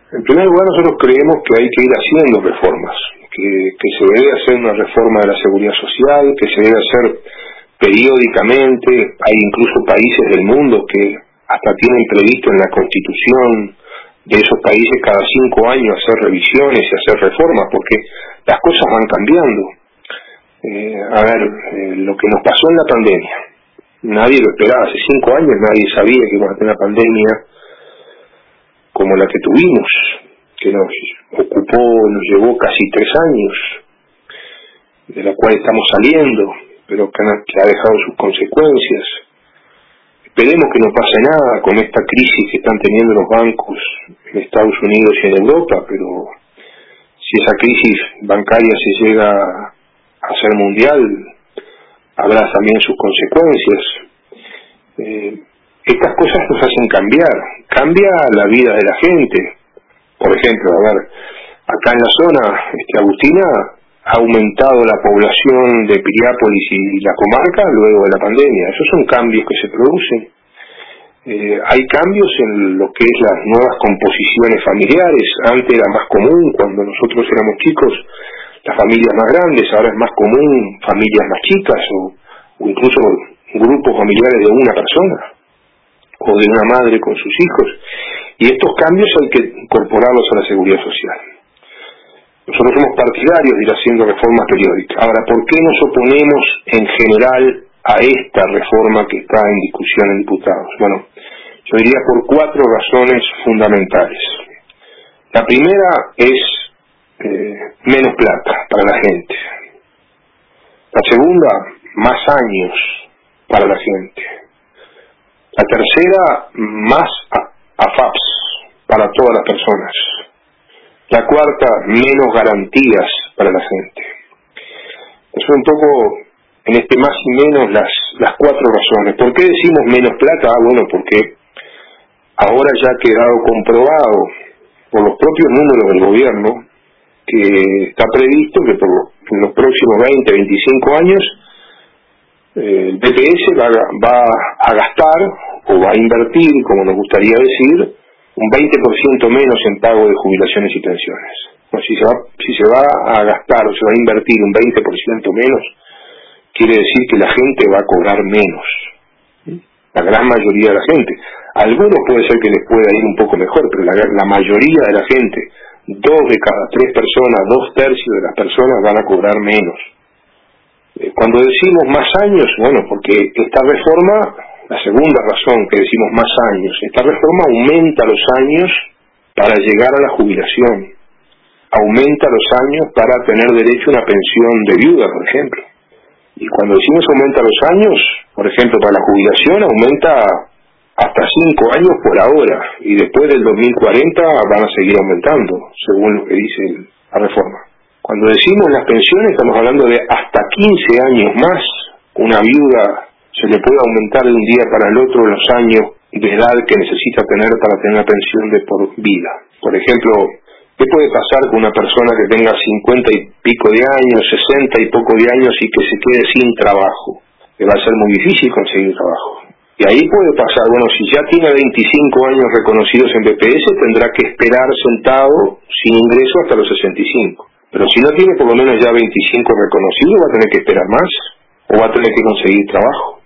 En primer lugar, nosotros creemos que hay que ir haciendo reformas, que se debe hacer una reforma de la seguridad social, que se debe hacer periódicamente. Hay incluso países del mundo que hasta tienen previsto en la Constitución de esos países cada 5 años hacer revisiones y hacer reformas, porque las cosas van cambiando. Lo que nos pasó en la pandemia, nadie lo esperaba. Hace 5 años nadie sabía que íbamos a tener una pandemia como la que tuvimos, que nos llevó casi 3 años, de la cual estamos saliendo, pero que ha dejado sus consecuencias. Esperemos que no pase nada con esta crisis que están teniendo los bancos en Estados Unidos y en Europa, pero si esa crisis bancaria se llega a ser mundial, habrá también sus consecuencias. Estas cosas nos hacen cambia la vida de la gente. Por ejemplo, acá en la zona agustina ha aumentado la población de Piriápolis y la comarca luego de la pandemia. Esos son cambios que se producen. Hay cambios en lo que es las nuevas composiciones familiares. Antes era más común, cuando nosotros éramos chicos, las familias más grandes. Ahora es más común familias más chicas o incluso grupos familiares de una persona o de una madre con sus hijos. Y estos cambios hay que incorporarlos a la seguridad social. Nosotros somos partidarios de ir haciendo reformas periódicas. Ahora, ¿por qué nos oponemos en general a esta reforma que está en discusión en diputados? Bueno, yo diría por 4 razones fundamentales. La primera es menos plata para la gente. La segunda, más años para la gente. La tercera, más AFAPs para todas las personas. La cuarta, menos garantías para la gente. Eso un poco, en este más y menos, las 4 razones. ¿Por qué decimos menos plata? Bueno, porque ahora ya ha quedado comprobado por los propios números del gobierno que está previsto que en los próximos 20, 25 años el BPS va a gastar o va a invertir, como nos gustaría decir, un 20% menos en pago de jubilaciones y pensiones. Bueno, si se va a gastar o se va a invertir un 20% menos, quiere decir que la gente va a cobrar menos. La gran mayoría de la gente. A algunos puede ser que les pueda ir un poco mejor, pero la mayoría de la gente, 2 de cada 3 personas, 2/3 de las personas van a cobrar menos. Cuando decimos más años, bueno, porque esta reforma, la segunda razón que decimos más años, esta reforma aumenta los años para llegar a la jubilación, aumenta los años para tener derecho a una pensión de viuda, por ejemplo. Y cuando decimos aumenta los años, por ejemplo, para la jubilación aumenta hasta 5 años por ahora, y después del 2040 van a seguir aumentando, según lo que dice la reforma. Cuando decimos las pensiones estamos hablando de hasta 15 años más. Una viuda se le puede aumentar de un día para el otro los años de edad que necesita tener para tener una pensión de por vida. Por ejemplo, ¿qué puede pasar con una persona que tenga 50 y pico de años, 60 y poco de años y que se quede sin trabajo? Le va a ser muy difícil conseguir trabajo. Y ahí puede pasar, bueno, si ya tiene 25 años reconocidos en BPS, tendrá que esperar sentado, sin ingreso, hasta los 65. Pero si no tiene por lo menos ya 25 reconocidos, va a tener que esperar más, o va a tener que conseguir trabajo.